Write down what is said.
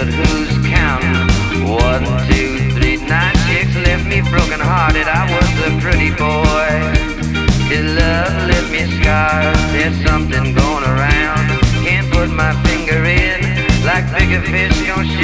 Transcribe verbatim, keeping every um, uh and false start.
but who's counting? One, two, three, nine chicks left me broken hearted. I was a pretty boy. His love left me scarred. There's something going around. Can't put my finger in. Like bigger fish gonna